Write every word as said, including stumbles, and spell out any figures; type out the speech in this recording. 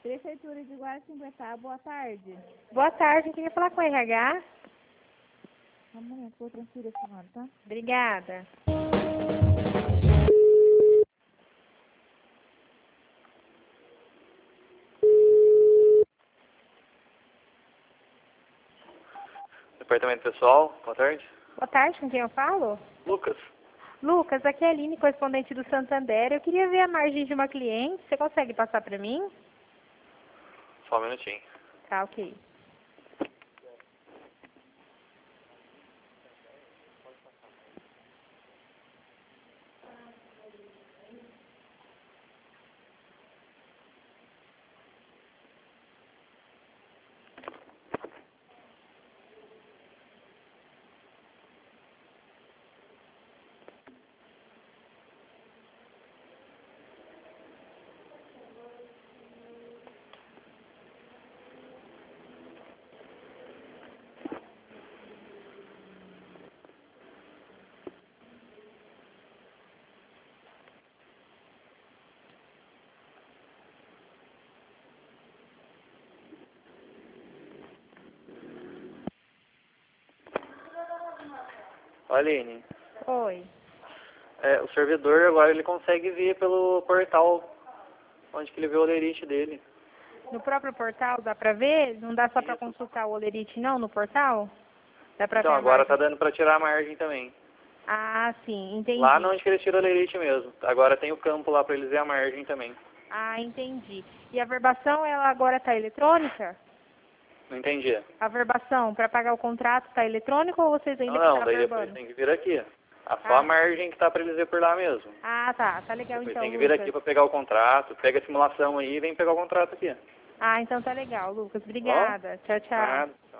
Prefeitura de Guaratinguetá, boa tarde. Boa tarde, eu queria falar com o R H. Um momento, vou transferir a senhora, tá? Obrigada. Departamento pessoal, boa tarde. Boa tarde, com quem eu falo? Lucas, Lucas, aqui é a Aline, correspondente do Santander. Eu queria ver a margem de uma cliente. Você consegue passar para mim? só um minutinho. Tá, ok. Aline, Oi. é, o servidor agora ele consegue ver pelo portal onde que ele vê o lerite dele. No próprio portal dá para ver? Não dá só para Isso. consultar o olerite não no portal? Dá para ver Então a agora margem? tá dando para tirar a margem também. Ah, sim, entendi. Lá onde que ele tira o lerite mesmo. Agora tem o campo lá para eles ver a margem também. Ah, entendi. E a verbação, ela agora está eletrônica? Não entendi. A verbação para pagar o contrato está eletrônico ou vocês ainda Não, que não, tá daí verbando? depois tem que vir aqui. A só Ah. a margem que tá para eles ver por lá mesmo. Ah, tá. Tá legal Depois então, tem que vir Lucas. aqui para pegar o contrato, pega a simulação aí e vem pegar o contrato aqui. Ah, então tá legal, Lucas. Tá bom? Obrigada. Tchau, tchau. Nada.